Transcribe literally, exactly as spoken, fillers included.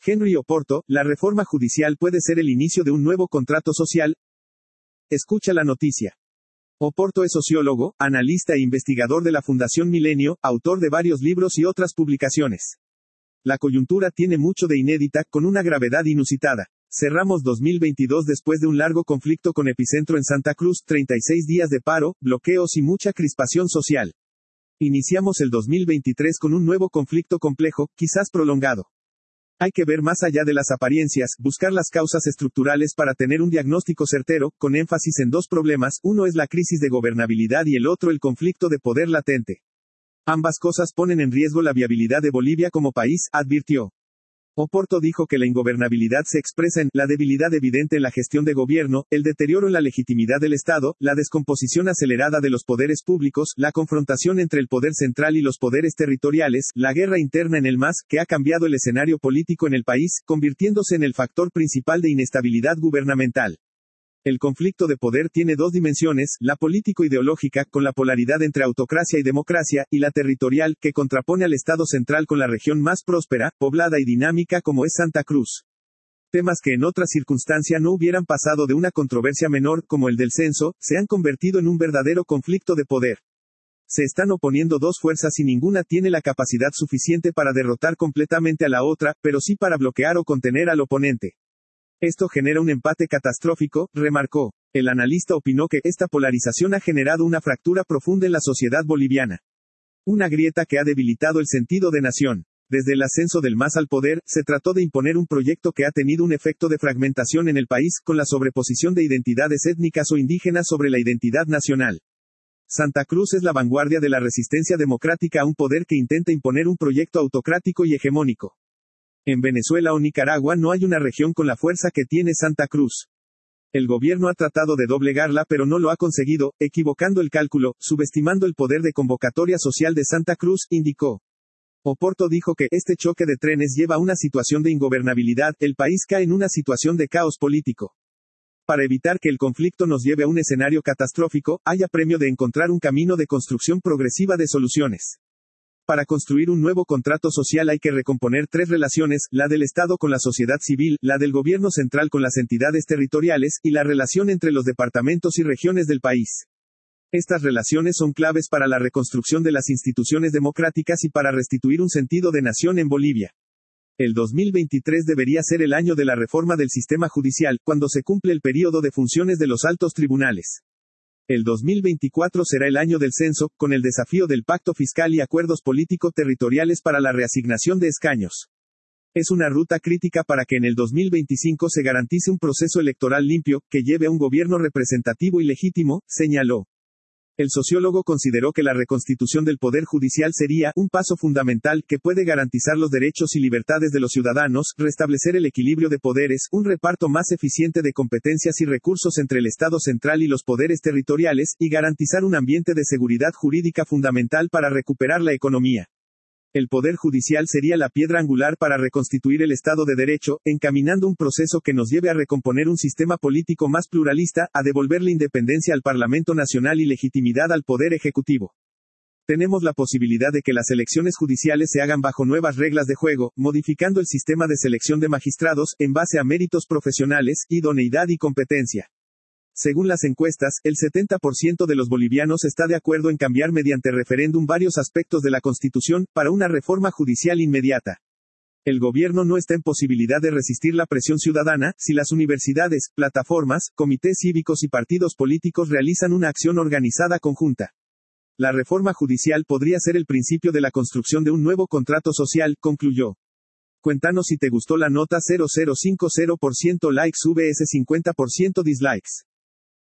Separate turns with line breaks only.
Henry Oporto, la reforma judicial puede ser el inicio de un nuevo contrato social. Escucha la noticia. Oporto es sociólogo, analista e investigador de la Fundación Milenio, autor de varios libros y otras publicaciones. La coyuntura tiene mucho de inédita, con una gravedad inusitada. Cerramos dos mil veintidós después de un largo conflicto con epicentro en Santa Cruz, treinta y seis días de paro, bloqueos y mucha crispación social. Iniciamos el dos mil veintitrés con un nuevo conflicto complejo, quizás prolongado. Hay que ver más allá de las apariencias, buscar las causas estructurales para tener un diagnóstico certero, con énfasis en dos problemas, uno es la crisis de gobernabilidad y el otro el conflicto de poder latente. Ambas cosas ponen en riesgo la viabilidad de Bolivia como país, advirtió. Oporto dijo que la ingobernabilidad se expresa en la debilidad evidente en la gestión de gobierno, el deterioro en la legitimidad del Estado, la descomposición acelerada de los poderes públicos, la confrontación entre el poder central y los poderes territoriales, la guerra interna en el M A S, que ha cambiado el escenario político en el país, convirtiéndose en el factor principal de inestabilidad gubernamental. El conflicto de poder tiene dos dimensiones, la político-ideológica, con la polaridad entre autocracia y democracia, y la territorial, que contrapone al Estado central con la región más próspera, poblada y dinámica como es Santa Cruz. Temas que en otra circunstancia no hubieran pasado de una controversia menor, como el del censo, se han convertido en un verdadero conflicto de poder. Se están oponiendo dos fuerzas y ninguna tiene la capacidad suficiente para derrotar completamente a la otra, pero sí para bloquear o contener al oponente. Esto genera un empate catastrófico, remarcó. El analista opinó que esta polarización ha generado una fractura profunda en la sociedad boliviana. Una grieta que ha debilitado el sentido de nación. Desde el ascenso del M A S al poder, se trató de imponer un proyecto que ha tenido un efecto de fragmentación en el país, con la sobreposición de identidades étnicas o indígenas sobre la identidad nacional. Santa Cruz es la vanguardia de la resistencia democrática a un poder que intenta imponer un proyecto autocrático y hegemónico. En Venezuela o Nicaragua no hay una región con la fuerza que tiene Santa Cruz. El gobierno ha tratado de doblegarla pero no lo ha conseguido, equivocando el cálculo, subestimando el poder de convocatoria social de Santa Cruz, indicó. Oporto dijo que este choque de trenes lleva a una situación de ingobernabilidad, el país cae en una situación de caos político. Para evitar que el conflicto nos lleve a un escenario catastrófico, hay apremio de encontrar un camino de construcción progresiva de soluciones. Para construir un nuevo contrato social hay que recomponer tres relaciones, la del Estado con la sociedad civil, la del gobierno central con las entidades territoriales, y la relación entre los departamentos y regiones del país. Estas relaciones son claves para la reconstrucción de las instituciones democráticas y para restituir un sentido de nación en Bolivia. El dos mil veintitrés debería ser el año de la reforma del sistema judicial, cuando se cumple el período de funciones de los altos tribunales. El dos mil veinticuatro será el año del censo, con el desafío del pacto fiscal y acuerdos político-territoriales para la reasignación de escaños. Es una ruta crítica para que en el dos mil veinticinco se garantice un proceso electoral limpio, que lleve a un gobierno representativo y legítimo, señaló. El sociólogo consideró que la reconstitución del Poder Judicial sería un paso fundamental que puede garantizar los derechos y libertades de los ciudadanos, restablecer el equilibrio de poderes, un reparto más eficiente de competencias y recursos entre el Estado central y los poderes territoriales, y garantizar un ambiente de seguridad jurídica fundamental para recuperar la economía. El Poder Judicial sería la piedra angular para reconstituir el Estado de Derecho, encaminando un proceso que nos lleve a recomponer un sistema político más pluralista, a devolverle independencia al Parlamento Nacional y legitimidad al Poder Ejecutivo. Tenemos la posibilidad de que las elecciones judiciales se hagan bajo nuevas reglas de juego, modificando el sistema de selección de magistrados, en base a méritos profesionales, idoneidad y competencia. Según las encuestas, el setenta por ciento de los bolivianos está de acuerdo en cambiar mediante referéndum varios aspectos de la Constitución, para una reforma judicial inmediata. El gobierno no está en posibilidad de resistir la presión ciudadana, si las universidades, plataformas, comités cívicos y partidos políticos realizan una acción organizada conjunta. La reforma judicial podría ser el principio de la construcción de un nuevo contrato social, concluyó. Cuéntanos si te gustó la nota. Cero cero cinco cero por ciento likes vs cincuenta por ciento dislikes.